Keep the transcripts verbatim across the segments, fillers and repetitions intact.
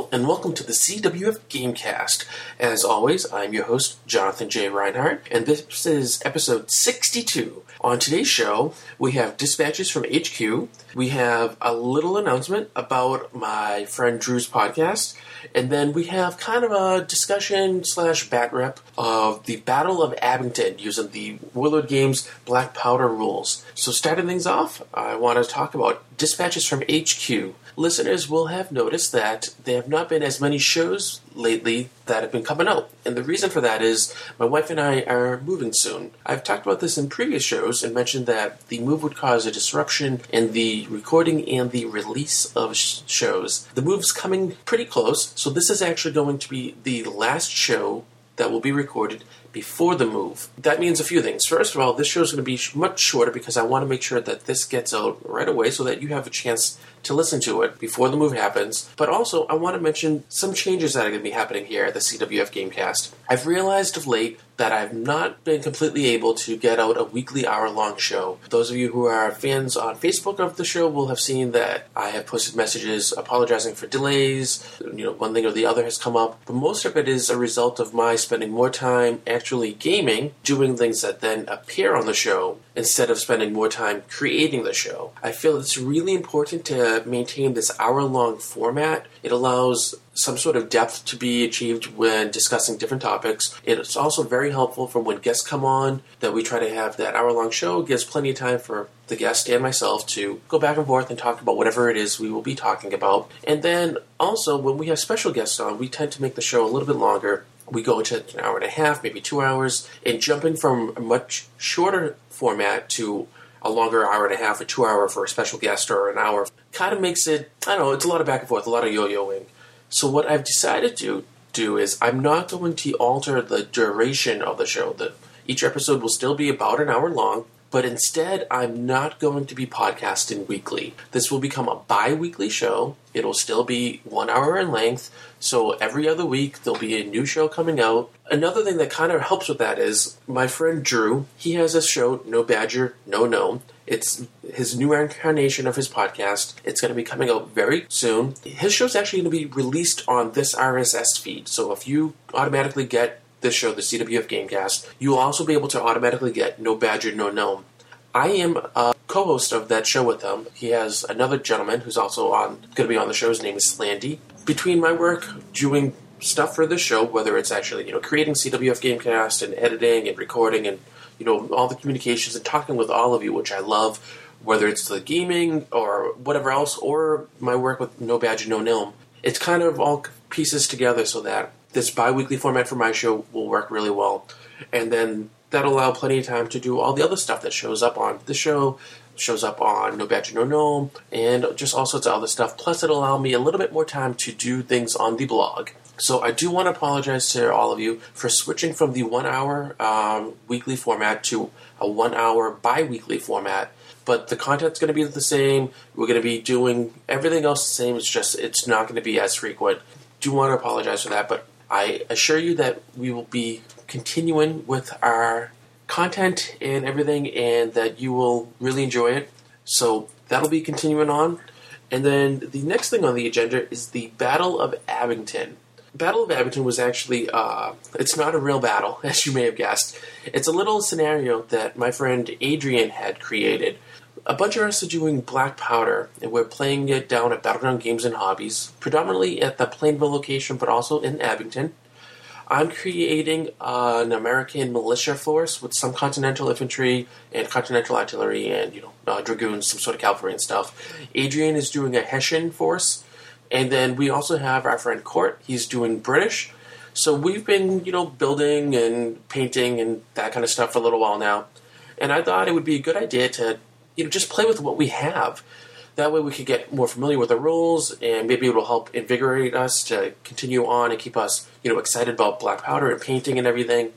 Hello, and welcome to the C W F Gamecast. As always, I'm your host, Jonathan J. Reinhardt, and this is episode sixty-two. On today's show, we have dispatches from H Q, we have a little announcement about my friend Drew's podcast, and then we have kind of a discussion slash bat rep of the Battle of Abington using the Willard Games Black Powder rules. So starting things off, I want to talk about dispatches from H Q. Listeners will have noticed that there have not been as many shows lately that have been coming out. And the reason for that is my wife and I are moving soon. I've talked about this in previous shows and mentioned that the move would cause a disruption in the recording and the release of sh- shows. The move's coming pretty close, so this is actually going to be the last show that will be recorded before the move. That means a few things. First of all, this show is going to be much shorter because I want to make sure that this gets out right away so that you have a chance to listen to it before the move happens. But also, I want to mention some changes that are going to be happening here at the C W F Gamecast. I've realized of late that I've not been completely able to get out a weekly hour-long show. Those of you who are fans on Facebook of the show will have seen that I have posted messages apologizing for delays. You know, one thing or the other has come up. But most of it is a result of my spending more time actually gaming, doing things that then appear on the show, instead of spending more time creating the show. I feel it's really important to maintain this hour-long format. It allows some sort of depth to be achieved when discussing different topics. It's also very helpful for when guests come on, that we try to have that hour-long show. It gives plenty of time for the guest and myself to go back and forth and talk about whatever it is we will be talking about. And then also, when we have special guests on, we tend to make the show a little bit longer. We go into an hour and a half, maybe two hours, and jumping from a much shorter format to a longer hour and a half, a two hour for a special guest, or an hour, kind of makes it, I don't know, it's a lot of back and forth, a lot of yo-yoing. So what I've decided to do is I'm not going to alter the duration of the show. The, each episode will still be about an hour long, but instead I'm not going to be podcasting weekly. This will become a bi-weekly show. It'll still be one hour in length, so every other week there'll be a new show coming out. Another thing that kind of helps with that is my friend Drew, he has a show, No Badger, No Gnome. It's his new incarnation of his podcast. It's going to be coming out very soon. His show's actually going to be released on this R S S feed, so if you automatically get this show, the C W F Gamecast, you'll also be able to automatically get No Badger, No Gnome. I am a co-host of that show with him. He has another gentleman who's also on, going to be on the show. His name is Slandy. Between my work doing stuff for the show, whether it's actually, you know, creating C W F Gamecast and editing and recording and, you know, all the communications and talking with all of you, which I love, whether it's the gaming or whatever else, or my work with No Badger, No Gnome, it's kind of all pieces together so that this bi-weekly format for my show will work really well. And then that'll allow plenty of time to do all the other stuff that shows up on the show, shows up on No Badger, No Gnome, and just all sorts of other stuff. Plus, it'll allow me a little bit more time to do things on the blog. So I do want to apologize to all of you for switching from the one-hour um, weekly format to a one-hour bi-weekly format. But the content's going to be the same. We're going to be doing everything else the same. It's just it's not going to be as frequent. Do want to apologize for that, but I assure you that we will be continuing with our content and everything, and that you will really enjoy it. So that'll be continuing on. And then the next thing on the agenda is the Battle of Abington. Battle of Abington was actually, uh, it's not a real battle, as you may have guessed. It's a little scenario that my friend Adrian had created. A bunch of us are doing Black Powder, and we're playing it down at Battleground Games and Hobbies, predominantly at the Plainville location, but also in Abington. I'm creating uh, an American militia force with some Continental infantry and Continental artillery and, you know, uh, dragoons, some sort of cavalry and stuff. Adrian is doing a Hessian force, and then we also have our friend Court. He's doing British. So we've been, you know, building and painting and that kind of stuff for a little while now. And I thought it would be a good idea to, you know, just play with what we have. That way we could get more familiar with the rules, and maybe it will help invigorate us to continue on and keep us, you know, excited about Black Powder and painting and everything.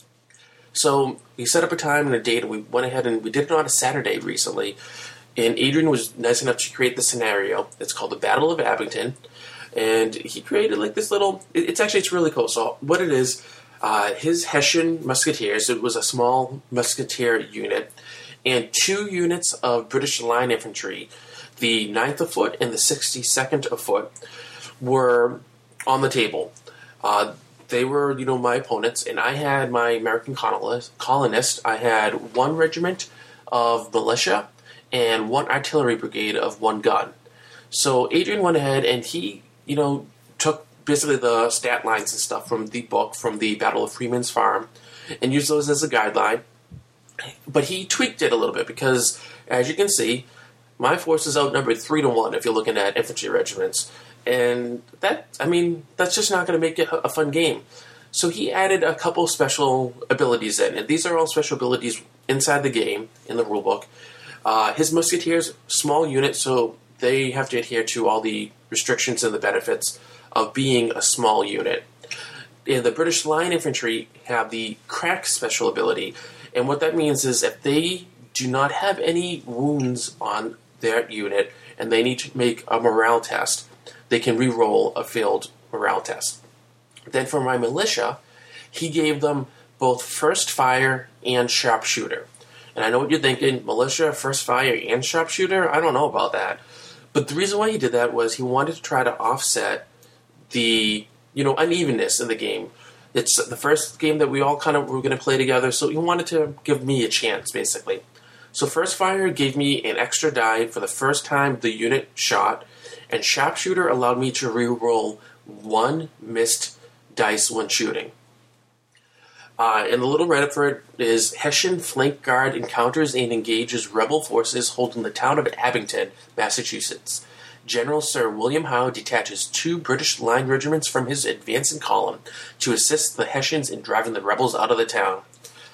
So we set up a time and a date, and we went ahead and we did it on a Saturday recently. And Adrian was nice enough to create the scenario. It's called the Battle of Abington. And he created like this little, it's actually, it's really cool. So what it is, uh, his Hessian musketeers, it was a small musketeer unit, and two units of British line infantry, the ninth of Foot and the sixty-second of Foot, were on the table. Uh, they were, you know, my opponents, and I had my American colonist. colonist. I had one regiment of militia and one artillery brigade of one gun. So Adrian went ahead and he, you know, took basically the stat lines and stuff from the book, from the Battle of Freeman's Farm, and used those as a guideline. But he tweaked it a little bit because, as you can see, my force is outnumbered three to one if you're looking at infantry regiments. And that, I mean, that's just not going to make it a fun game. So he added a couple special abilities in, and these are all special abilities inside the game, in the rulebook. Uh, his musketeers, small unit, so they have to adhere to all the restrictions and the benefits of being a small unit. And the British Line Infantry have the crack special ability, and what that means is if they do not have any wounds on their unit and they need to make a morale test, they can re-roll a failed morale test. Then for my militia, he gave them both first fire and sharpshooter. And I know what you're thinking, militia, first fire, and sharpshooter? I don't know about that. But the reason why he did that was he wanted to try to offset the, you know, unevenness in the game. It's the first game that we all kind of were going to play together, so he wanted to give me a chance, basically. So first fire gave me an extra die for the first time the unit shot, and sharpshooter allowed me to re-roll one missed dice when shooting. Uh, and the little write-up for it is Hessian Flank Guard encounters and engages rebel forces holding the town of Abington, Massachusetts. General Sir William Howe detaches two British line regiments from his advancing column to assist the Hessians in driving the rebels out of the town.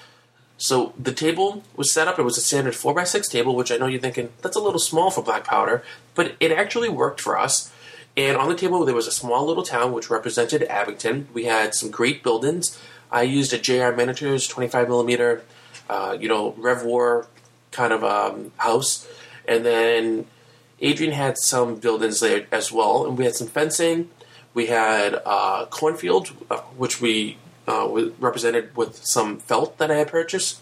So the table was set up. It was a standard four by six table, which I know you're thinking, that's a little small for Black Powder, but it actually worked for us. And on the table there was a small little town which represented Abington. We had some great buildings. I used a J R Miniatures twenty-five millimeter, uh, you know, Rev War kind of um, house. And then Adrian had some buildings there as well. And we had some fencing. We had uh, cornfield, uh, which we uh, represented with some felt that I had purchased.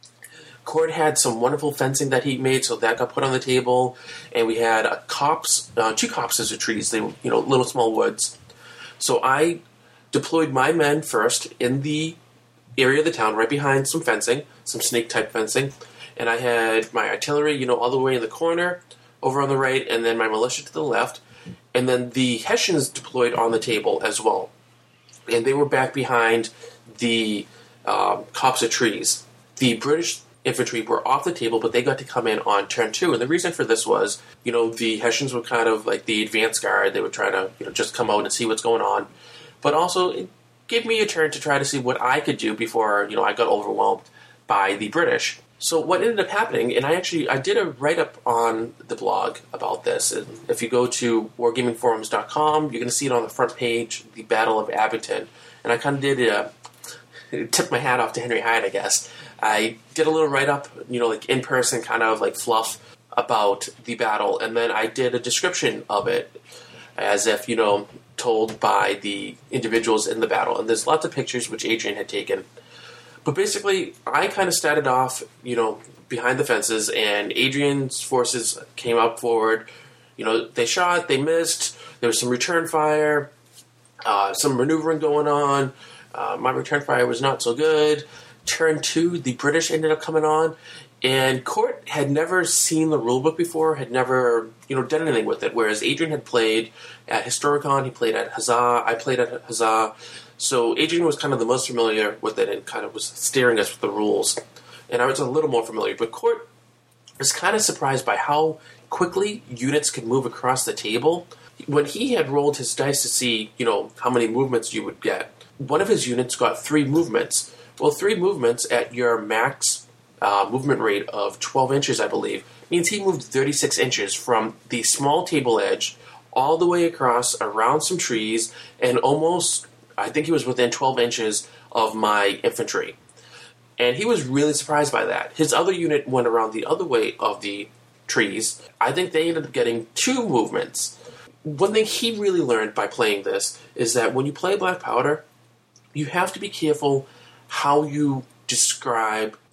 Cord had some wonderful fencing that he made, so that got put on the table. And we had a copse, uh, two copses of trees. They were, you know, little small woods. So I deployed my men first in the area of the town, right behind some fencing, some snake-type fencing. And I had my artillery, you know, all the way in the corner, over on the right, and then my militia to the left. And then the Hessians deployed on the table as well. And they were back behind the um, copse of trees. The British infantry were off the table, but they got to come in on turn two. And the reason for this was, you know, the Hessians were kind of like the advance guard. They were trying to, you know, just come out and see what's going on. But also, it gave me a turn to try to see what I could do before, you know, I got overwhelmed by the British. So what ended up happening, and I actually, I did a write-up on the blog about this. And if you go to wargaming forums dot com, you're going to see it on the front page, the Battle of Abington. And I kind of did a, tipped my hat off to Henry Hyde, I guess. I did a little write-up, you know, like in-person kind of like fluff about the battle. And then I did a description of it as if, you know, told by the individuals in the battle. And there's lots of pictures which Adrian had taken. But basically, I kind of started off, you know, behind the fences, and Adrian's forces came up forward. You know, they shot, they missed, there was some return fire, uh, some maneuvering going on. Uh, my return fire was not so good. Turn two, the British ended up coming on, and Court had never seen the rulebook before, had never, you know, done anything with it, whereas Adrian had played at Historicon, he played at Huzzah, I played at Huzzah. So Adrian was kind of the most familiar with it and kind of was steering us with the rules. And I was a little more familiar. But Court was kind of surprised by how quickly units could move across the table. When he had rolled his dice to see, you know, how many movements you would get, one of his units got three movements. Well, three movements at your max uh, movement rate of twelve inches, I believe, means he moved thirty-six inches from the small table edge all the way across around some trees and almost, I think he was within twelve inches of my infantry. And he was really surprised by that. His other unit went around the other way of the trees. I think they ended up getting two movements. One thing he really learned by playing this is that when you play Black Powder, you have to be careful how you describe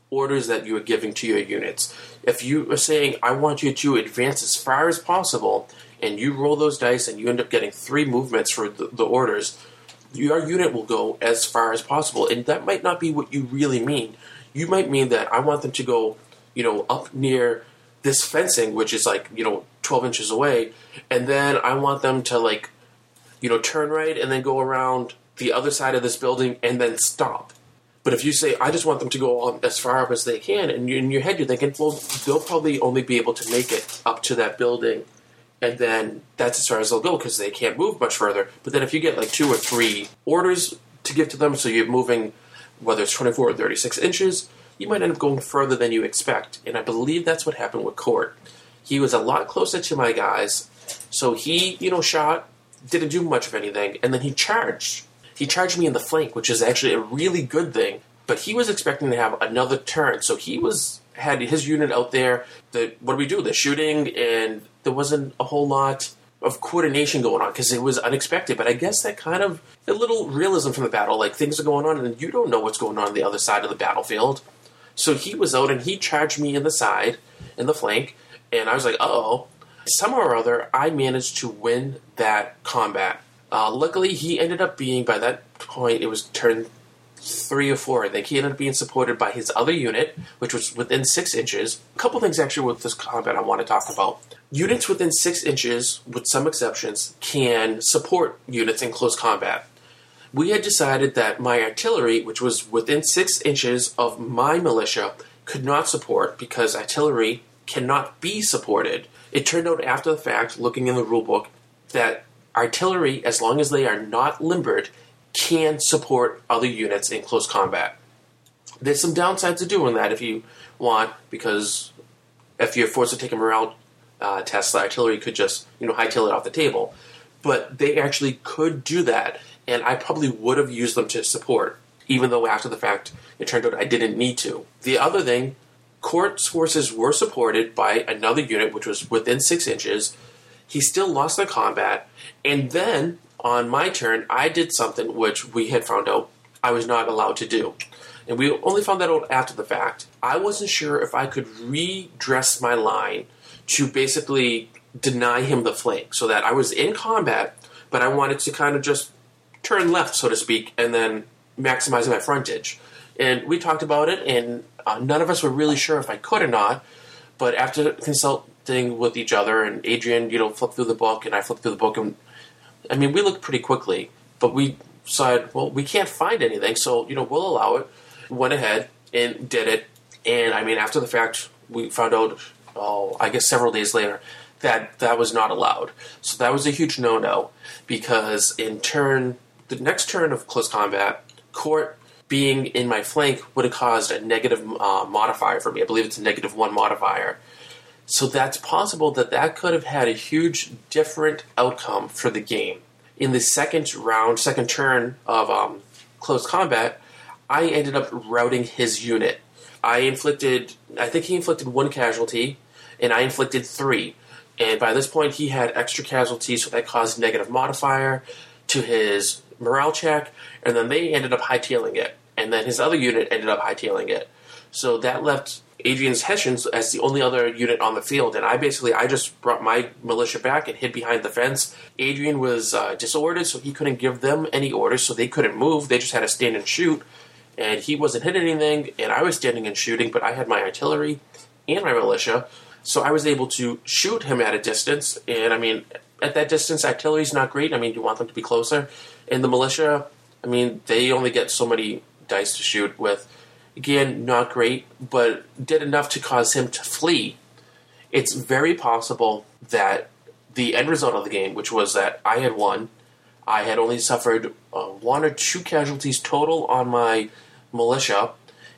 orders that you are giving to your units. If you are saying, I want you to advance as far as possible, and you roll those dice and you end up getting three movements for the, the orders, your unit will go as far as possible. And that might not be what you really mean. You might mean that I want them to go, you know, up near this fencing, which is like, you know, twelve inches away, and then I want them to, like, you know, turn right and then go around the other side of this building and then stop. But if you say, I just want them to go on as far up as they can, and in your head you're thinking, well, they'll probably only be able to make it up to that building, and then that's as far as they'll go because they can't move much further. But then if you get like two or three orders to give to them, so you're moving, whether it's twenty-four or thirty-six inches, you might end up going further than you expect. And I believe that's what happened with Court. He was a lot closer to my guys, so he, you know, shot, didn't do much of anything, and then he charged. He charged me in the flank, which is actually a really good thing, but he was expecting to have another turn, so he was had his unit out there. The, what do we do? They're shooting, and there wasn't a whole lot of coordination going on because it was unexpected, but I guess that kind of a little realism from the battle, like things are going on, and you don't know what's going on on the other side of the battlefield. So he was out, and he charged me in the side, in the flank, and I was like, uh-oh. Somehow or other, I managed to win that combat. Uh, luckily, he ended up being, by that point, it was turn three or four, I think. He ended up being supported by his other unit, which was within six inches. A couple things, actually, with this combat I want to talk about. Units within six inches, with some exceptions, can support units in close combat. We had decided that my artillery, which was within six inches of my militia, could not support because artillery cannot be supported. It turned out after the fact, looking in the rulebook, that artillery, as long as they are not limbered, can support other units in close combat. There's some downsides to doing that if you want, because if you're forced to take a morale uh, test, the artillery could just, you know, hightail it off the table. But they actually could do that, and I probably would have used them to support, even though after the fact it turned out I didn't need to. The other thing, Court's forces were supported by another unit, which was within six inches. He still lost the combat, and then, on my turn, I did something which we had found out I was not allowed to do. And we only found that out after the fact. I wasn't sure if I could redress my line to basically deny him the flank, so that I was in combat, but I wanted to kind of just turn left, so to speak, and then maximize my frontage. And we talked about it, and uh, none of us were really sure if I could or not, but after consulting with each other, and Adrian, you know, flipped through the book, and I flipped through the book, and I mean, we looked pretty quickly, but we decided, well, we can't find anything, so, you know, we'll allow it. Went ahead and did it, and I mean, after the fact, we found out, oh, I guess several days later, that that was not allowed. So that was a huge no-no, because in turn, the next turn of close combat, Court being in my flank would have caused a negative uh, modifier for me. I believe it's a negative one modifier. So that's possible that that could have had a huge different outcome for the game. In the second round, second turn of um, close combat, I ended up routing his unit. I inflicted, I think he inflicted one casualty, and I inflicted three. And by this point, he had extra casualties, so that caused negative modifier to his morale check, and then they ended up hightailing it. And then his other unit ended up hightailing it. So that left Adrian's Hessians as the only other unit on the field, and I basically, I just brought my militia back and hid behind the fence. Adrian was uh, disordered, so he couldn't give them any orders, so they couldn't move. They just had to stand and shoot, and he wasn't hitting anything, and I was standing and shooting, but I had my artillery and my militia, so I was able to shoot him at a distance, and I mean, at that distance, artillery's not great. I mean, you want them to be closer, and the militia, I mean, they only get so many dice to shoot with. Again, not great, but did enough to cause him to flee. It's very possible that the end result of the game, which was that I had won, I had only suffered uh, one or two casualties total on my militia,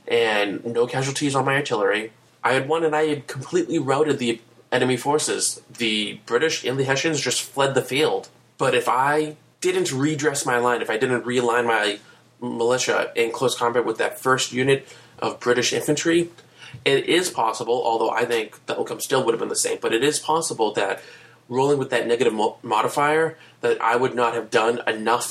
and no casualties on my artillery. I had won, and I had completely routed the enemy forces. The British and the Hessians just fled the field. But if I didn't redress my line, if I didn't realign my militia in close combat with that first unit of British infantry, it is possible, although I think the outcome still would have been the same, but it is possible that rolling with that negative mo- modifier, that I would not have done enough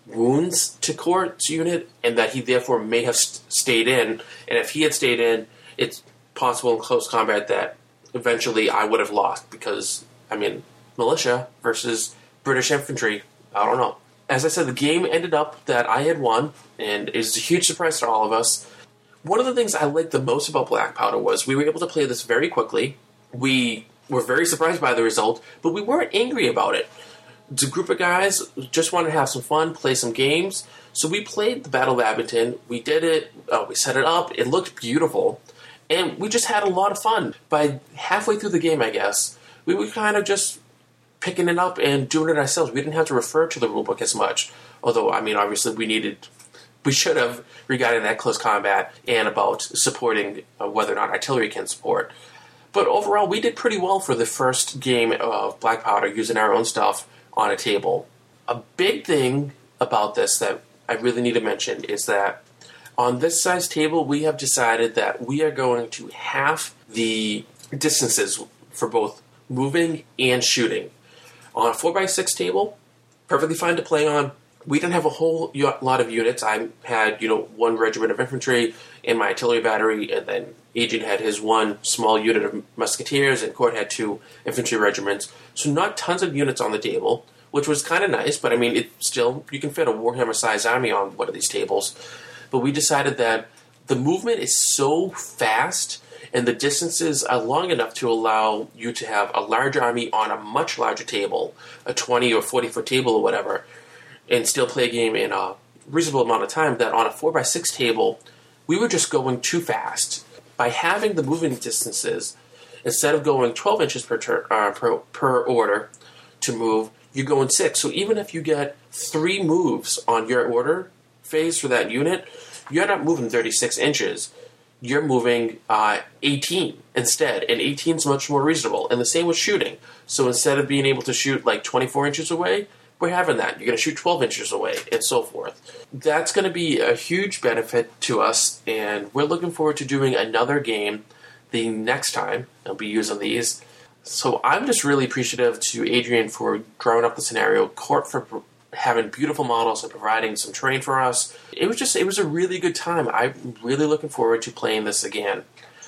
wounds to Court's unit, and that he therefore may have st- stayed in. And if he had stayed in, it's possible in close combat that eventually I would have lost because, I mean, militia versus British infantry, I don't know. As I said, the game ended up that I had won, and it was a huge surprise to all of us. One of the things I liked the most about Black Powder was we were able to play this very quickly. We were very surprised by the result, but we weren't angry about it. The group of guys just wanted to have some fun, play some games. So we played the Battle of Abington. We did it. Uh, we set it up. It looked beautiful. And we just had a lot of fun. By halfway through the game, I guess, we were kind of just picking it up and doing it ourselves. We didn't have to refer to the rulebook as much. Although, I mean, obviously we needed... We should have regarding that close combat and about supporting uh, whether or not artillery can support. But overall, we did pretty well for the first game of Black Powder using our own stuff on a table. A big thing about this that I really need to mention is that on this size table, we have decided that we are going to half the distances for both moving and shooting. On a four by six table, perfectly fine to play on. We didn't have a whole lot of units. I had, you know, one regiment of infantry and my artillery battery, and then Agent had his one small unit of musketeers, and Court had two infantry regiments. So not tons of units on the table, which was kind of nice, but I mean, it still, you can fit a Warhammer-sized army on one of these tables. But we decided that the movement is so fast, and the distances are long enough to allow you to have a large army on a much larger table, a twenty or forty foot table or whatever, and still play a game in a reasonable amount of time, that on a four by six table, we were just going too fast. By having the moving distances, instead of going twelve inches per, ter- uh, per, per order to move, you go in six. So even if you get three moves on your order phase for that unit, you're not moving thirty-six inches. You're moving uh, eighteen instead, and eighteen is much more reasonable. And the same with shooting. So instead of being able to shoot like twenty-four inches away, we're having that. You're going to shoot twelve inches away, and so forth. That's going to be a huge benefit to us, and we're looking forward to doing another game the next time. I'll be using these. So I'm just really appreciative to Adrian for drawing up the scenario, Court for having beautiful models and providing some terrain for us. It was just, it was a really good time. I'm really looking forward to playing this again.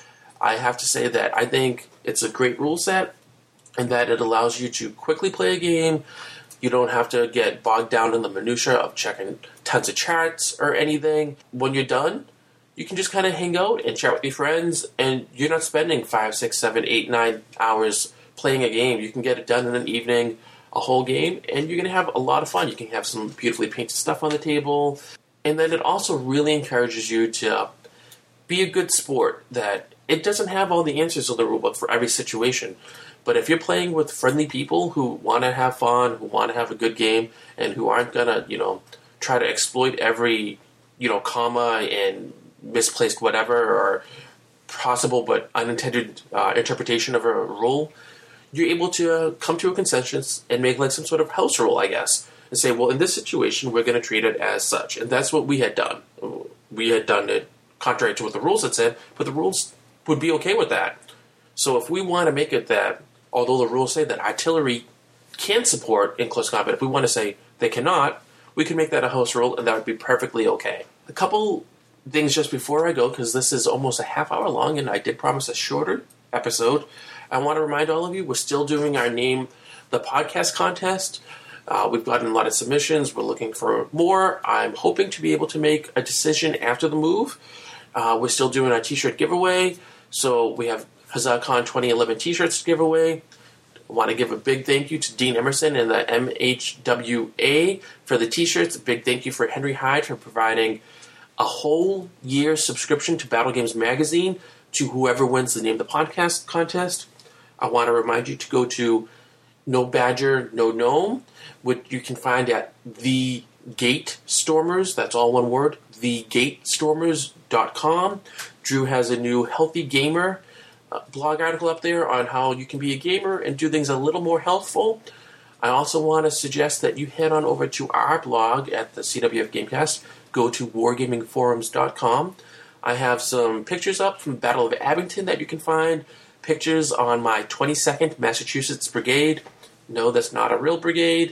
I have to say that I think it's a great rule set, and that it allows you to quickly play a game. You don't have to get bogged down in the minutia of checking tons of charts or anything. When you're done, you can just kind of hang out and chat with your friends, and you're not spending five, six, seven, eight, nine hours playing a game. You can get it done in an evening, a whole game, and you're going to have a lot of fun. You can have some beautifully painted stuff on the table, and then it also really encourages you to be a good sport, that it doesn't have all the answers in the rulebook for every situation. But if you're playing with friendly people who want to have fun, who want to have a good game, and who aren't going to, you know, try to exploit every, you know, comma and misplaced whatever or possible but unintended uh, interpretation of a rule, you're able to uh, come to a consensus and make like some sort of house rule, I guess, and say, well, in this situation, we're going to treat it as such. And that's what we had done. We had done it contrary to what the rules had said, but the rules would be okay with that. So if we want to make it that, although the rules say that artillery can support in close combat, if we want to say they cannot, we can make that a house rule, and that would be perfectly okay. A couple things just before I go, because this is almost a half hour long, and I did promise a shorter episode. I want to remind all of you, we're still doing our Name the Podcast contest. Uh, we've gotten a lot of submissions. We're looking for more. I'm hoping to be able to make a decision after the move. Uh, we're still doing our t-shirt giveaway. So we have HuzzahCon twenty eleven t-shirts to give away. I want to give a big thank you to Dean Emerson and the M H W A for the t-shirts. A big thank you for Henry Hyde for providing a whole year subscription to Battle Games Magazine to whoever wins the Name the Podcast contest. I want to remind you to go to No Badger, No Gnome, which you can find at The Gate Stormers. That's all one word, the gate stormers dot com. Drew has a new Healthy Gamer uh, blog article up there on how you can be a gamer and do things a little more healthful. I also want to suggest that you head on over to our blog at the C W F Gamecast. Go to wargaming forums dot com. I have some pictures up from the Battle of Abington that you can find. Pictures on my twenty-second Massachusetts Brigade. No, that's not a real brigade.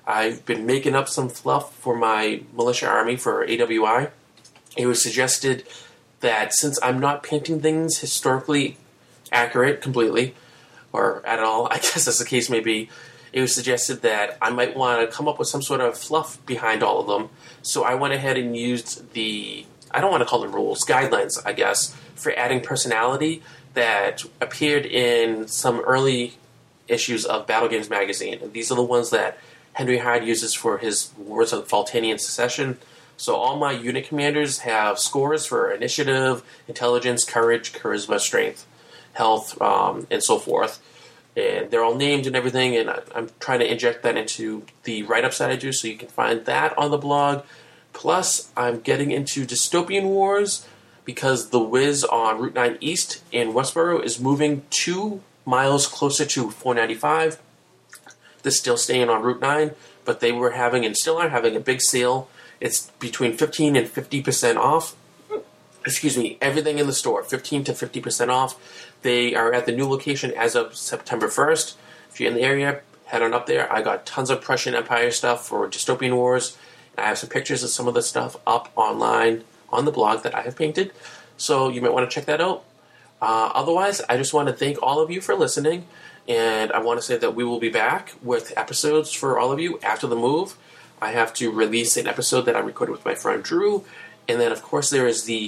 I've been making up some fluff for my militia army for A W I. It was suggested that since I'm not painting things historically accurate completely, or at all, I guess as the case may be, it was suggested that I might want to come up with some sort of fluff behind all of them. So I went ahead and used the, I don't want to call them rules, guidelines, I guess, for adding personality that appeared in some early issues of Battle Games Magazine. And these are the ones that Henry Hyde uses for his Wars of Faltanian Secession. So all my unit commanders have scores for initiative, intelligence, courage, charisma, strength, health, um, and so forth. And they're all named and everything, and I'm trying to inject that into the write-ups that I do, so you can find that on the blog. Plus, I'm getting into Dystopian Wars, because the Wiz on Route nine East in Westboro is moving two miles closer to four ninety-five. They're still staying on Route nine, but they were having, and still are having, a big sale. It's between fifteen and fifty percent off. Excuse me, everything in the store, fifteen to fifty percent off. They are at the new location as of September first. If you're in the area, head on up there. I got tons of Prussian Empire stuff for Dystopian Wars. I have some pictures of some of the stuff up online on the blog that I have painted. So you might want to check that out. Uh, otherwise, I just want to thank all of you for listening. And I want to say that we will be back with episodes for all of you after the move. I have to release an episode that I recorded with my friend Drew. And then, of course, there is the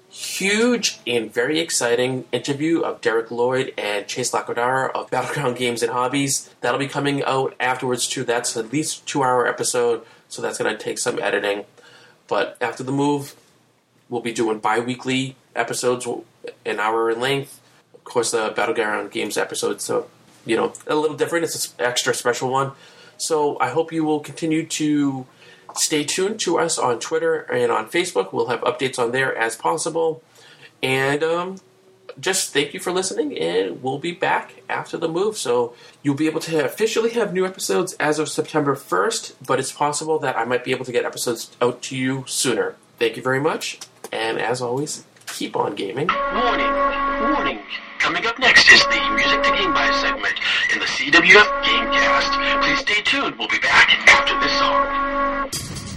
huge and very exciting interview of Derek Lloyd and Chase Lakodara of Battleground Games and Hobbies. That'll be coming out afterwards, too. That's at least a two-hour episode, so that's going to take some editing. But after the move, we'll be doing bi-weekly episodes, an hour in length. Of course, the Battleground Games episode, so, you know, a little different. It's an extra special one. So I hope you will continue to stay tuned to us on Twitter and on Facebook. We'll have updates on there as possible. And um, just thank you for listening, and we'll be back after the move. So you'll be able to officially have new episodes as of September first, but it's possible that I might be able to get episodes out to you sooner. Thank you very much, and as always, keep on gaming. Warning, warning. Coming up next is the Music to Game By segment in the C W F Gamecast. Please stay tuned. We'll be back after this song.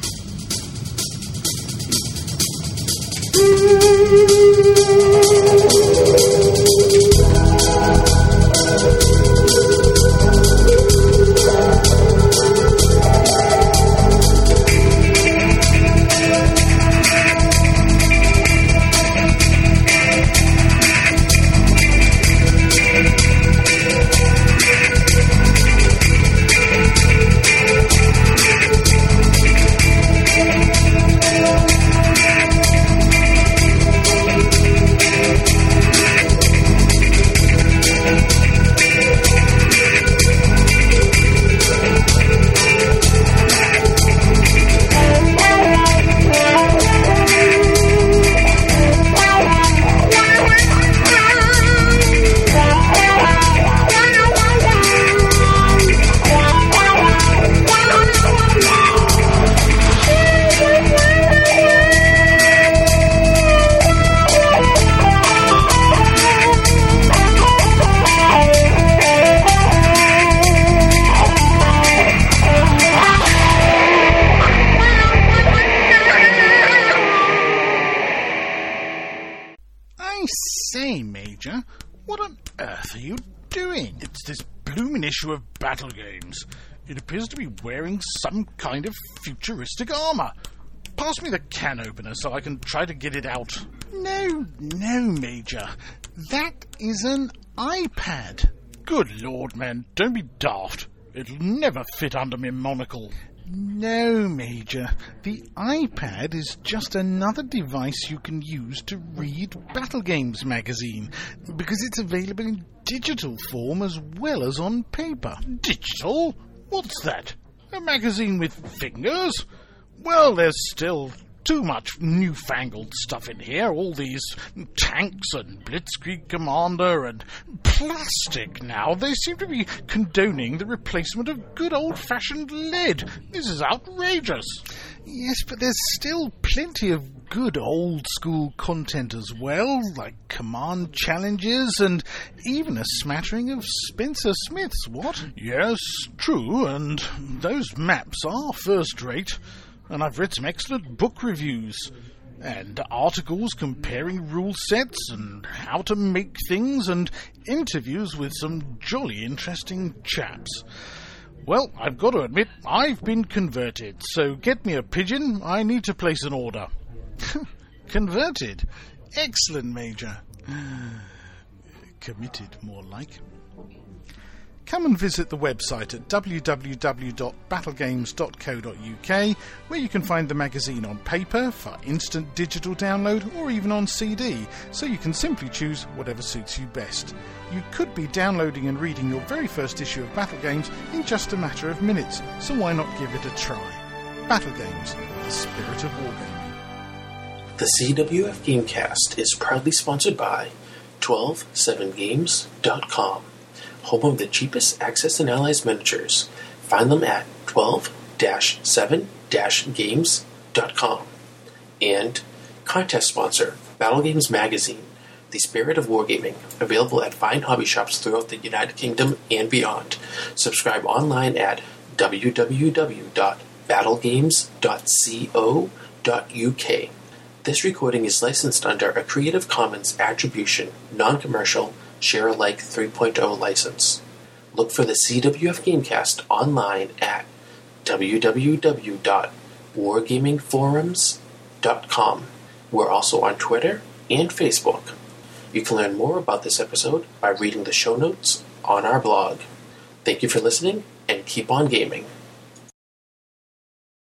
Say, Major, what on earth are you doing? It's this blooming issue of Battle Games. It appears to be wearing some kind of futuristic armour. Pass me the can opener so I can try to get it out. No, no, Major. That is an iPad. Good Lord, man, don't be daft. It'll never fit under me monocle. No, Major. The iPad is just another device you can use to read Battle Games magazine, because it's available in digital form as well as on paper. Digital? What's that? A magazine with fingers? Well, there's still too much newfangled stuff in here. All these tanks and Blitzkrieg Commander and plastic now. They seem to be condoning the replacement of good old-fashioned lead. This is outrageous. Yes, but there's still plenty of good old-school content as well, like command challenges and even a smattering of Spencer Smith's, what? Yes, true, and those maps are first-rate, and I've read some excellent book reviews. And articles comparing rule sets and how to make things, and interviews with some jolly interesting chaps. Well, I've got to admit, I've been converted, so get me a pigeon, I need to place an order. Converted? Excellent, Major. Committed, more like. Come and visit the website at w w w dot battle games dot co dot u k, where you can find the magazine on paper, for instant digital download, or even on C D, so you can simply choose whatever suits you best. You could be downloading and reading your very first issue of Battle Games in just a matter of minutes, so why not give it a try? Battle Games, the spirit of wargaming. The C W F Gamecast is proudly sponsored by twelve seven games dot com. Home of the cheapest Axis and Allies miniatures. Find them at twelve seven games dot com. And contest sponsor, Battle Games Magazine, the spirit of wargaming, available at fine hobby shops throughout the United Kingdom and beyond. Subscribe online at w w w dot battle games dot co dot u k. This recording is licensed under a Creative Commons Attribution, Non-Commercial, Share-alike three point oh license. Look for the C W F Gamecast online at w w w dot wargaming forums dot com. We're also on Twitter and Facebook. You can learn more about this episode by reading the show notes on our blog. Thank you for listening, and keep on gaming.